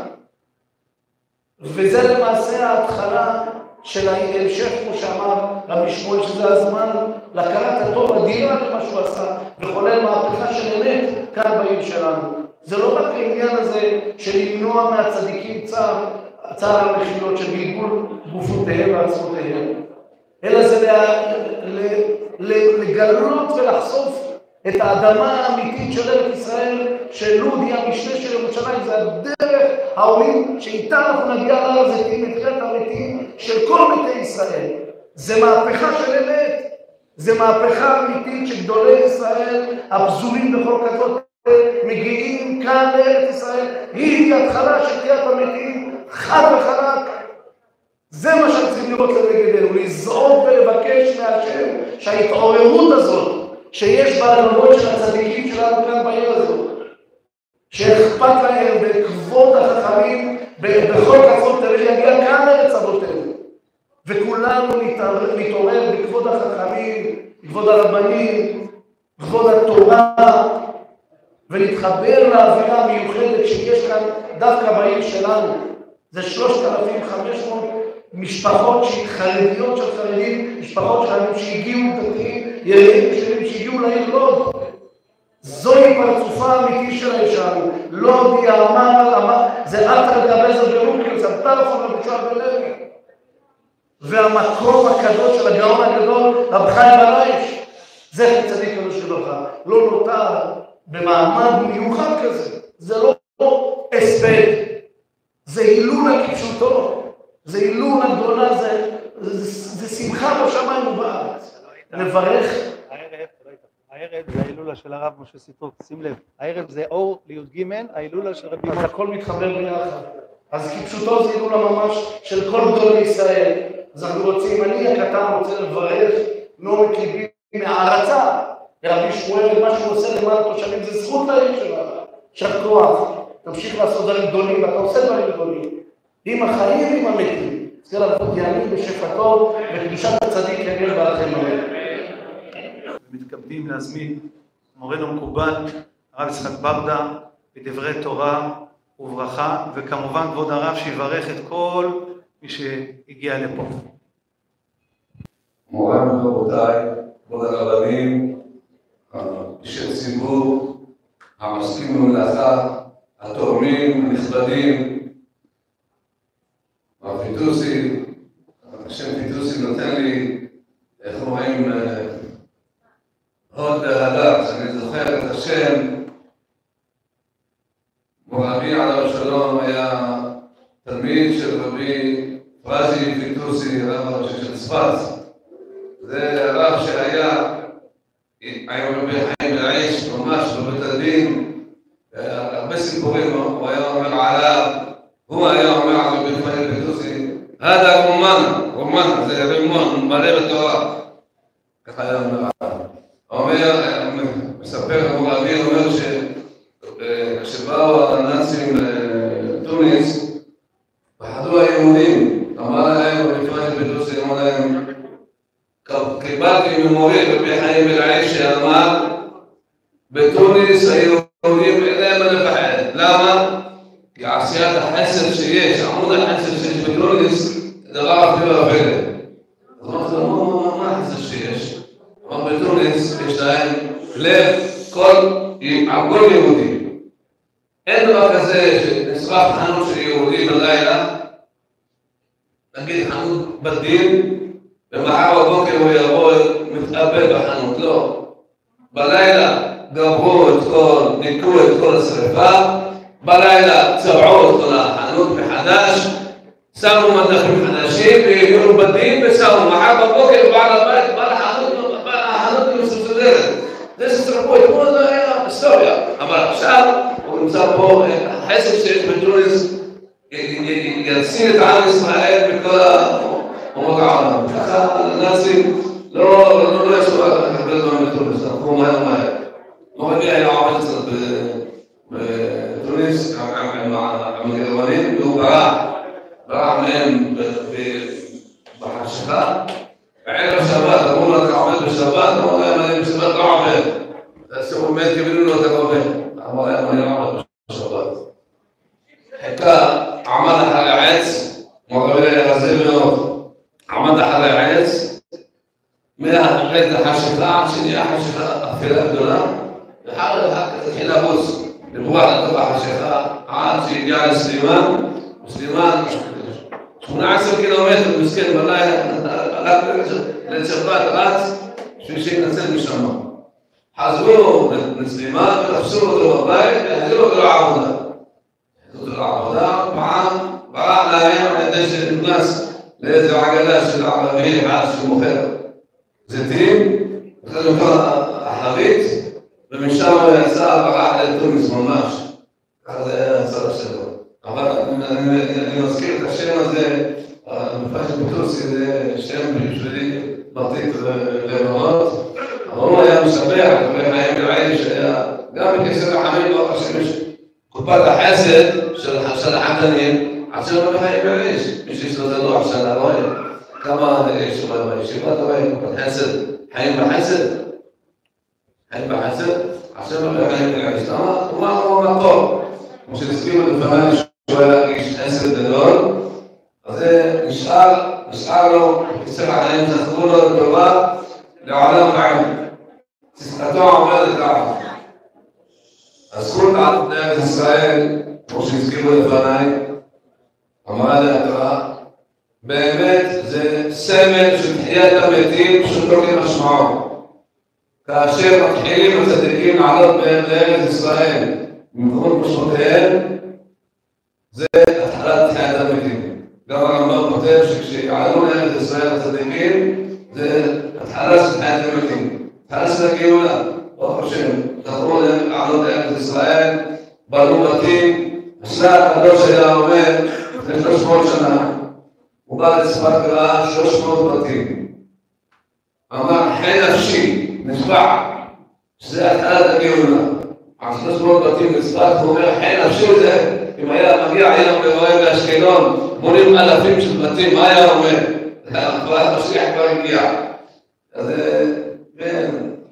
וזה למעשה ההתחלה של ההמשך, כמו שאמר רבי שמואל, שזה הזמן להכרת הטוב אדירה למה שהוא עשה, וחולל מהפכה של אמת כאן בעיר שלנו. זה לא רק העניין הזה של למנוע מהצדיקים צער, צער המחילות של גלגול גופותיהם ועצמותיהם, אלא זה לגלות ולחשוף את האדמה האמיתית של ארץ ישראל, שלוד היא המשנה של ירושלים, זה הדרך העולים שאיתה אנחנו נגיע להר הזיתים, את תחיית המתים של כל מתי ישראל. זה מהפכה של אמת, זה מהפכה אמיתית שגדולי ישראל הפזורים בכל כזאת מגיעים כאן לארץ ישראל. היא התחלה של תחיית המתים, חד וחלק. זה מה שאנחנו צריכים לראות לנגדנו, לזעוק ולבקש מהשם שההתעוררות הזאת שיש בעולמות של הצדיקים שלנו כאן בעיר הזאת, שאכפת להם בכבוד החכמים בכל כזאת תבל, יגיע כאן לארץ אבותינו, וכולנו נתעורר בכבוד החכמים, בכבוד הרבנים, בכבוד התורה, ונתחבר לאווירה המיוחדת שיש כאן דווקא בעיר שלנו. זה שלושת אלפים וחמש מאות משפחות חרדיות של חרדים, משפחות שלנו שהגיעו דתיים, ילדים שלהם שהגיעו לעיר לוד. זוהי פרצופה האמיתי שלהם שלנו. לוד היא אמר, זה אתר גבזר ברוקל, זה טלפון רבי בלוי. והמקום הקדוש של הגאון הגדול, רב חיים בלעיש, זכר צדיק קדוש לברכה, לא נותר במעמד מיוחד כזה. זה לא הספד, זה הילולה כפשוטו, זה הילולה גדולה, זה, זה, זה שמחה בשמיים ובארץ. נברך. הערב, הערב זה ההילולה של הרב משה סיטרוק, שים לב, הערב זה אור לי"ג, ההילולה של רבי משה. אז הכל מתחבר ביחד. אז כפשוטו זה הילולה ממש של כל גדולי ישראל. אז אנחנו רוצים, אני הקטן רוצה לברך מעומק ליבי מהערצה. רבי שמואל, מה שהוא עושה למען התושבים זה זכות לעיר שלנו. שאת כוח, תמשיך לעשות דברים גדולים, ואתה עושה דברים גדולים. עם החיים ועם המתים. צריך לעבוד ימים בשפתו וקדושת הצדיק יגן בערכם עליהם. מתכבדים להזמין מורנו מקובל, הרב יצחק ברדה, בדברי תורה וברכה, וכמובן כבוד הרב שיברך את כל מי שהגיע לפה. מורנו ורבותיי, כבוד הרבנים, אישי ציבור, העוסקים במלאכה, התורמים הנכבדים, הרב פיטוסי, השם פיטוסי נותן לי, איך רואים, עוד בהדר, שאני זוכר את השם, מורבי עליו השלום היה תלמיד של רבי פרזי פיטוסי, הרב הראשי של צפת. זה הרב שהיה, היה רבי חיים בלעיש, ממש בבית הדין, הרבה סיפורים הוא היה אומר עליו, הוא היה אומר על רבי חיים פיטוסי, הדה רומן, רומן, זה רימון, מלא בתורה. ככה היה אומר עליו. אומר, מספר המורבי, אומר שכשבאו הנאצים לתוניס, פחדו היהודים, אמר להם, ובפרט בדוסי, אמר להם, קיבלתי ממורי רבי חיים בלעיש שאמר, בתוניס היהודים אין להם מה לפחד. למה? כי עשיית החסד שיש, עמוד החסד שיש בתוניס, זה דבר אפילו אפילו. אז אמרתי לו, מה החסד שיש? אמר בתוניס יש להם לב על כל יהודי. אין דבר כזה שנשרף חנות של יהודי בלילה, נגיד חנות בדין, ומחר בבוקר הוא יבוא מתאבד בחנות, לא. בלילה גברו את כל, ניקו את כל השרפה, בלילה צבעו את כל החנות מחדש, שמו מדחים חדשים והגיעו בדין ושמו, מחר בבוקר בעל הבית בא לחנות, החנות מסודרת. זה ששרפו את כל זה היה היסטוריה, אבל עכשיו הוא נמצא פה, החסד שיש בתוניס יציל את עם ישראל בכל אומות העולם. ככה הנאצים לא ישבו לקבל דברים בתוניס, אנחנו מהר מהר. מורבי היה עובד קצת בתוניס עם הגרמנים, והוא ברח, ברח מהם בחשיכה. בערב שבת, אמרו לו אתה עובד בשבת, אמרו להם אני בשבת לא עובד. אז הוא באמת קיבלו לו אתה עובד. אמרו להם אני עובד בשבת. חיכה, עמד אחרי העץ, מורבי היה רזה מאוד. עמד אחרי העץ, מהחלט לחשיכה, שנהיה חשיכה אפלה גדולה, ואחר כך התחיל לבוס, לברוח לתוך החשיכה, עד שהגיע לסלימן, סלימן, שמונה עשרה קילומטר, מסכן בלילה, הלך לצרפת, רץ, בשביל שיינצל משם. חזרו לסלימן ותפסו אותו בבית, והחזירו אותו לעבודה. החזירו אותו לעבודה, פעם, ברח להם על ידי שנכנס לאיזו עגלה של ערבי אחד שמוכר זיתים, אחרי זה כל החבית, ומשם יצא ברח לתוניס ממש. ככה זה היה הצד שלו. אבל אני מזכיר את השם הזה, המפשט פיטוסי זה שם בשבילי מרתיק לבנות. אבל הוא היה משבח, רבי חיים בלעיש שהיה גם בכסף החמים ברוך השם יש קופת החסד של החתנים, עכשיו רבי חיים בלעיש, מי שיש לו זנוח של הרואה, כמה יש בישיבת הרואה, קופת חסד, חיים בחסד, חיים בחסד, עכשיו רבי חיים בלעיש, הוא אמר מקור, כמו שהזכירו לפני שהוא היה איש חסד גדול, אז זה נשאר, נשאר לו, כסף החיים זכרו לו לטובה, לעולם חיים. צדקתו עומדת ככה. הזכות על פני ארץ ישראל, כמו שהזכירו לפניי, אמרה להתראה, באמת זה סמל של תחיית המתים פשוטו כמשמעו. כאשר מתחילים הצדיקים לעלות לארץ ישראל ממקומות מושבותיהם, זה התחלת תחיית המתים. גם הרמב"ם כותב שכשיעלו לארץ ישראל הצדיקים, זה התחלה של תחיית המתים. התחלה של הגאולה, ברוך השם, זכרו לעלות לארץ ישראל, בנו בתים, השנה הקדוש היה אומר, לפני שלוש מאות שנה, הוא בא לצפת וראה שלוש מאות בתים. אמר, חי נפשי, נשבע, שזה התחלת הגאולה. על שלוש מאות בתים לצפת, הוא אומר, חי נפשי זה, אם היה מגיע היום ורואה באשקלון, מונים אלפים של בתים, מה היה אומר? כבר המשיח כבר הגיע. אז כן,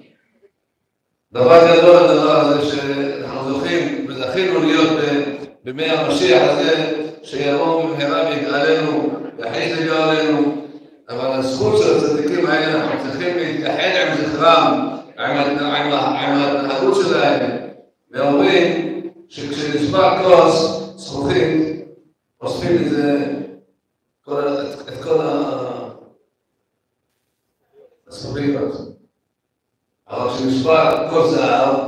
דבר גדול הדבר הזה שאנחנו זוכים וזכינו להיות בימי המשיח הזה, שיבוא במהרה ויגאלנו, ויחי לגאלנו. אבל הזכות של הצדיקים האלה, אנחנו צריכים להתייחד עם זכרם, עם ההתנהגות שלהם, ואומרים שכשנשבר כוס זכוכית, אוספים את זה, את כל הזכוכיות. אבל כשנשבר כוס זהב,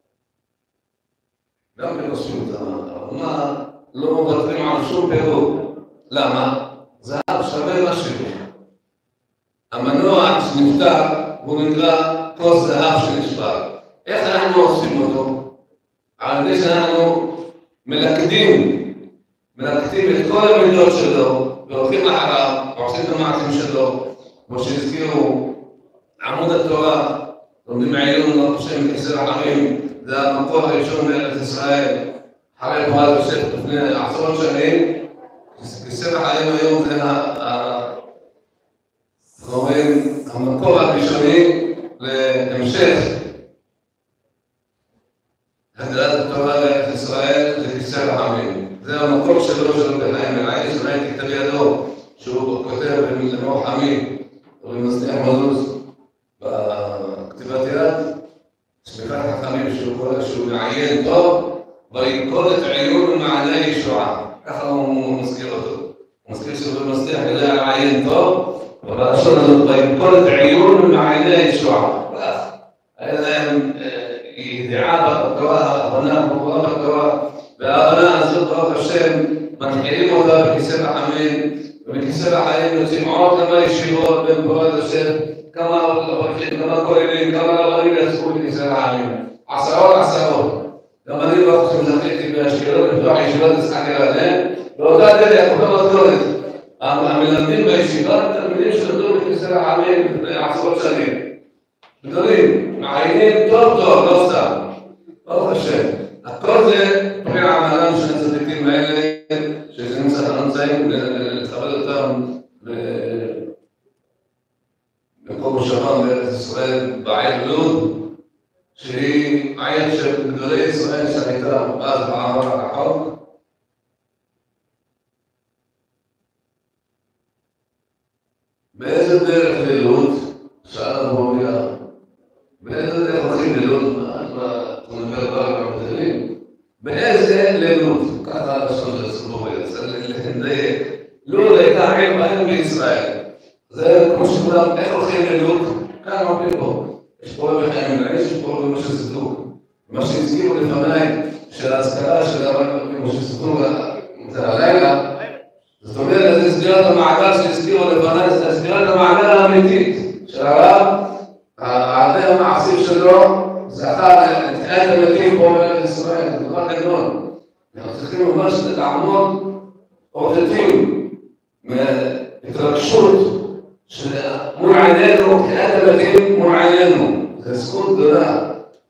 גם כן אוספים אותה. אבל מה, לא מוותרים על שום פירוק. למה? זהב שווה משהו. המנוע שנפטר הוא נקרא כוס זהב שנשבר. איך אנחנו אוספים אותו? על ידי שאנחנו מלכדים, מלכדים את כל המידות שלו, והולכים אחריו, ועושים את המעשים שלו, כמו שהזכירו, עמוד התורה, לומדים עיון, לא חושבים כסר החיים, זה המקור הראשון בארץ ישראל, אחרי פועל יוסף לפני עשרות שנים, כסר החיים היום זה המקור הראשוני להמשך הגדלת התורה לארץ ישראל זה כסר החיים. זה המקור שלו של רבי חיים בן עיש, ראיתי כתב ידו שהוא כותב למוח עמי ובמצליח מזוז בכתיבת יד, שמיכת חכמים שהוא קורא שהוא מעיין טוב ויקול את עיון ומענה ישועה. ככה הוא מזכיר אותו. הוא מזכיר שהוא במצליח יודע לעיין טוב, ובלשון הזאת ויקול את עיון ומענה ישועה. היה להם ידיעה בתורה, הבנה ברורה בתורה, וההבנה הזאת ברוך השם מתחילים אותה בכיסא רחמים, ובכיסא רחמים יוצאים עוד כמה ישיבות בין פורת השם, כמה אורחים, כמה כוללים, כמה רבנים יצאו בכיסא רחמים. עשרות עשרות. גם אני ברוך השם זכיתי באשקלון לפתוח ישיבת משחק ילדיהם, באותה דרך, אותה מתכונת. המלמדים בישיבה הם תלמידים שלמדו בכיסא רחמים לפני עשרות שנים. גדולים, מעיינים טוב טוב, לא סתם. ברוך השם. הכל זה פרי עמלם של הצדיקים האלה, שזה נמצאים לכבד אותם במקום מושבם בארץ ישראל, בעיר לוד, שהיא עיר של גדולי ישראל שהייתה אז בעבר הרחוק. באיזה דרך ללוד? שאל המוריה. באיזה דרך הולכים ללוד? אתה מדבר דבר במתנים? באיזה ללוד? ככה לשון של סבוריה, צריך לדייק. לוד הייתה עיר בהם בישראל. זה כמו שכולם, איך הולכים ללוד? כאן אומרים פה. יש פה רבי חיים בן עיש, יש פה רבי משה סדוק. מה שהזכירו לפניי, של ההשכלה של רבי משה סדוק, זה הלילה. זאת אומרת, זה סגירת המעגל שהזכירו לפניי, זה סגירת המעגל האמיתית של הרב. העדי המעשים שלו זכה לתחיית המתים פה בארץ ישראל, זה דבר גדול. אנחנו צריכים ממש לעמוד עודדים מהתרגשות שמול עינינו, תחיית המתים מול עינינו. זה זכות גדולה.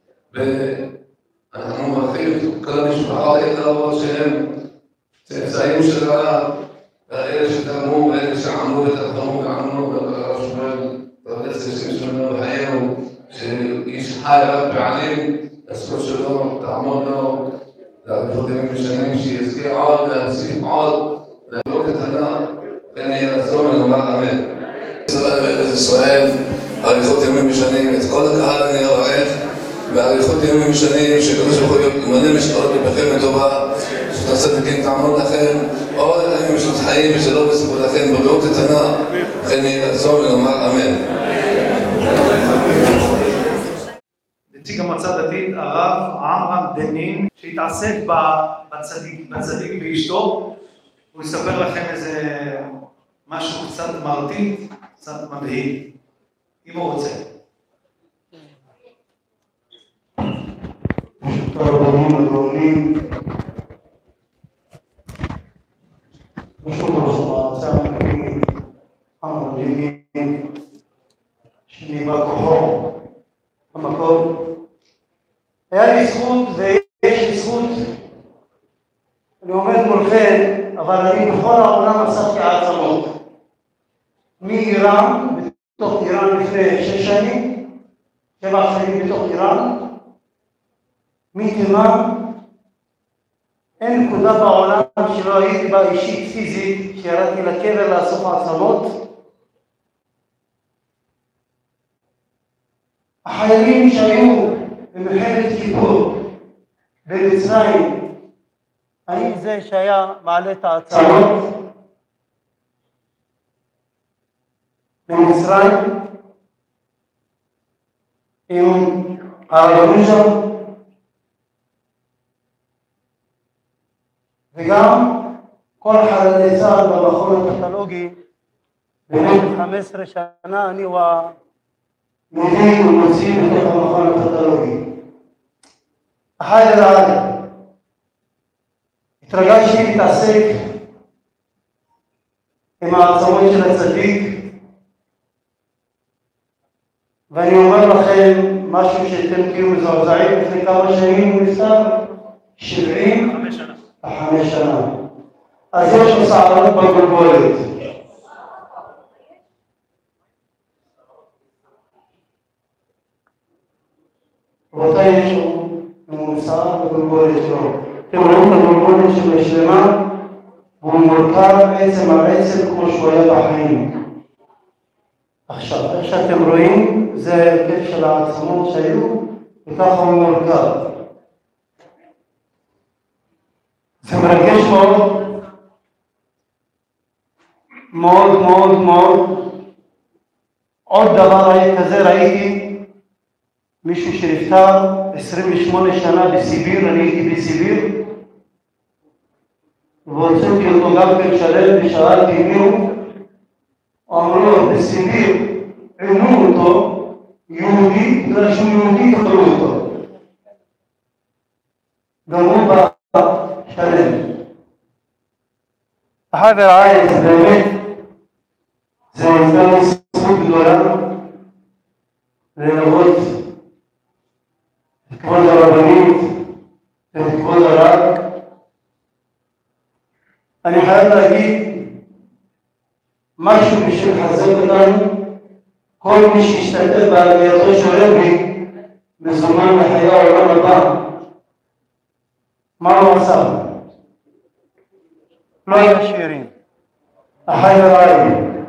ואנחנו מברכים את כל המשפחות היקרות שהם צאצאים של הרב, ואלה שתרמו ואלה שעמלו ותרחמו ועמלו והרב שמואל תרדס עשרים שנה בחיינו, שאיש חי רב בעלים, הזכות שלו תעמוד לו לאריכות ימים ושנים, שיזכה עוד להוסיף עוד להעלות את הנע, כן יהיה רצון ונאמר אמן. בארץ ישראל, אריכות ימים ושנים, את כל הקהל אני אברך, באריכות ימים ושנים, שקדוש ברוך הוא ימלא משקולות לבכם לטובה, שתצדיקים תעמוד לכם, עוד ימים ושנות חיים ושלום ושמחות לכם, בבריאות איתנה, כן יהיה רצון ונאמר אמן. מועצה דתית, הרב עמרם דנין, שהתעסק בצדיק, בצדיק ואשתו. הוא יספר לכם איזה משהו קצת מרטיט, קצת מבהיל, אם הוא רוצה. הרבנים הגאונים, יושב ראש המועצה המקומית, עמרם דנין, שלי בא כוחו במקום. היה לי זכות ויש לי זכות, אני עומד מולכם, אבל אני בכל העולם אספתי עצמות. מאיראן, בתוך איראן לפני שש שנים, שבע שנים בתוך איראן, מתימן, אין נקודה בעולם שלא הייתי בה אישית פיזית, שירדתי לקבר לאסוף עצמות. החיילים שהיו במלחמת כיפור במצרים, אני זה שהיה מעלה את העצמות במצרים עם הרבנים שם, וגם כל חללי צה"ל במכון הפתולוגי במשך חמש עשרה שנה אני הוא המוביל ומוציא בתוך המכון הפתולוגי. אחד אל אחד התרגשתי להתעסק עם העצמות של הצדיק, ואני אומר לכם משהו שאתם תהיו מזועזעים. לפני כמה שנים הוא נפטר, שבעים וחמש שנה. אז יש לו שערות בגולגולת. רבותיי, יש לו שער בגולגולת שלו. אתם רואים את הגולגולת שלו שלמה, והוא מורכב בעצם הרצף כמו שהוא היה בחיים. עכשיו, איך שאתם רואים, זה הרכב של העצמות שהיו, וככה הוא מורכב. זה מרגש מאוד, מאוד מאוד מאוד. עוד דבר כזה ראיתי, מישהו שנפטר עשרים ושמונה שנה בסיביר, אני הייתי בסיביר, והוצאתי אותו גם כן שלם ושאלתי מי הוא, אמרו לו בסיביר, עינו אותו, יהודי, בגלל שהוא יהודי קראו אותו. גם הוא בא שלם. אחי ורעי, זה באמת, זה הייתה לי זכות גדולה ללוות את כבוד הרבנית ואת כבוד הרב. אני חייב להגיד משהו בשביל לחזק אותנו. כל מי שהשתתף בעלייתו של רבי מזומן לחיי העולם הבא. מה הוא עשה? לא היה שירים. אחי ורעי,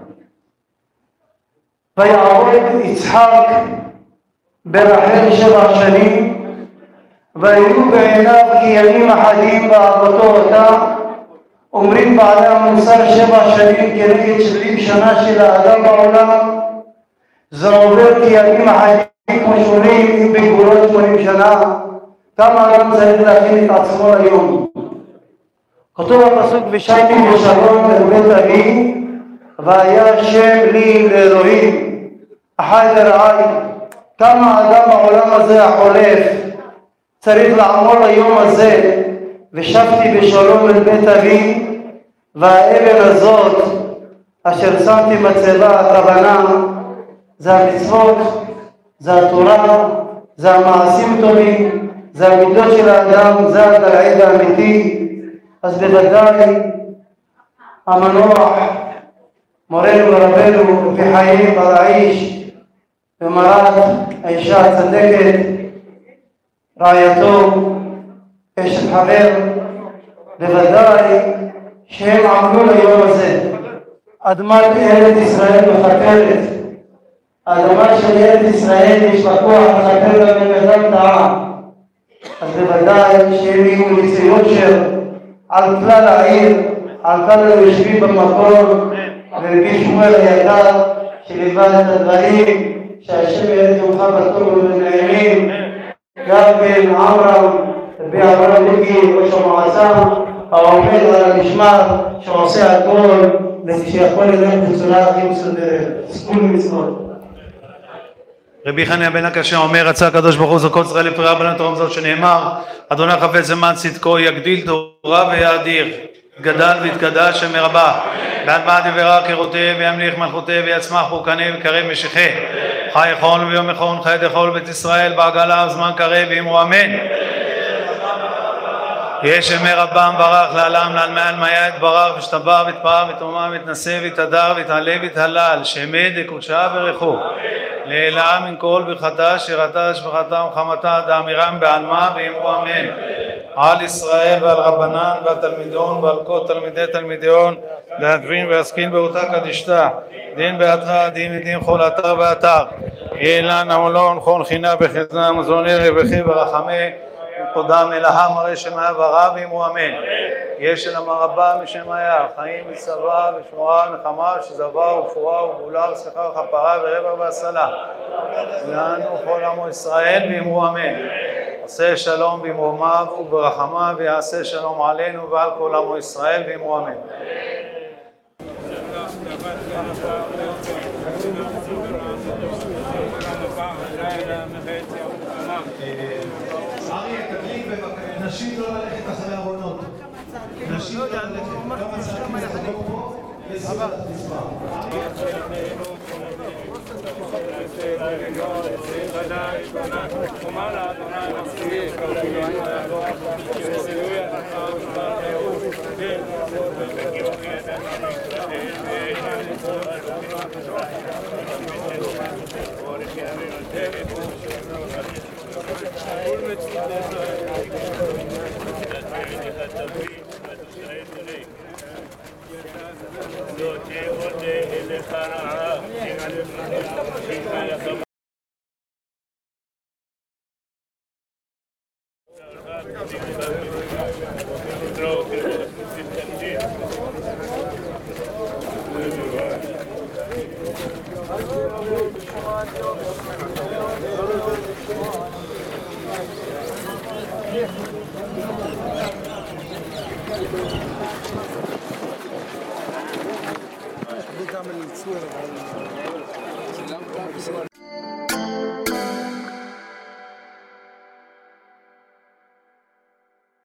ויעבוד יצחק ברחל שבע שנים, והיו בעיניו כי ימים אחדים ואהבתו אותה. אומרים בעלי המוסר שבע שנים כנגד שבעים שנה של האדם בעולם, זה עובר כי ימים אחדים כמו שמונים בגבולות שמונים שנה. כמה אדם צריך להכין את עצמו היום? כתוב הפסוק ושבתי בשלום אל בית אבי והיה שם לי לאלוהים. אחי ורעי, כמה אדם בעולם הזה החולף צריך לעמוד היום הזה ושבתי בשלום אל בית אבי, והאבן הזאת אשר שמתי מצבה, הכוונה זה המצוות, זה התורה, זה המעשים טובים, זה המידות של האדם, זה הדלעד האמיתי. אז בוודאי המנוח מורנו ורבנו רבי חיים בר האיש ומרת האישה הצדקת רעייתו אשת חבר, בוודאי שהם עמלו ליום הזה. אדמת ארץ ישראל מחתרת, האדמה של ארץ ישראל יש לה כוח לחתר גם בקדם טעה. אז בוודאי שהם יהיו ליצי יושר על כלל העיר, על כלל היושבים במקום, ורבי שמואל היקר שליווה את הדברים, שהשם ירד יומך בטוב ובנעימים. גם כן עמרם רבי אברהם ליקי, ראש המועצה, העומד על המשמר, שעושה הכל שיכול ללכת בצורה הכי מסודרת, סיכול מצוות. רבי חניה בן הקשה אומר, רצה הקדוש ברוך הוא זו כל ישראל לפרייה בנות תורה זאת שנאמר, אדוני חפץ למען צדקו יגדיל תורה ויאדיר, גדל ויתקדש שם מרבה, בעד מה דברה קירותי וימליך מלכותי ויצמח פורקני וקרב משיחי, חי יכול ויום יכול חי דכל בית ישראל בעגלה זמן קרב ואמרו אמן. יש שמי רבם ברך לעלם לעלמי עלמיה יתברך ושתבח ויתפאר ותאמר ויתנשא ויתהדר ויתעלה ויתהלל שמי דקודשה ברכו לעילה מן כל ברכתה שירתה שבחתה ומחמתה דאמירם בעלמה ואמרו אמן. על ישראל ועל רבנן ועל תלמידון ועל כל תלמידי תלמידיון להדבין ועסקין באותה קדישתה דין באתר דין ודין כל אתר ואתר אילן העולון כל חינה בחזנה מזוני רווחי ורחמי תודה מלאה מראה שמיה ורב ואמרו אמן. יש אל המרבה משמיה חיים מצווה ושמורה נחמה שזבה ופורה ובולה ושכר וכפרה ורבע והצלה לנו כל עמו ישראל ואמרו אמן. עשה שלום במרומיו וברחמיו ויעשה שלום עלינו ועל כל עמו ישראל ואמרו אמן. נשים לא ללכת אחרי ארונות. נשים לא ללכת. כמה צעקים לחתום פה? לסביבת מספר.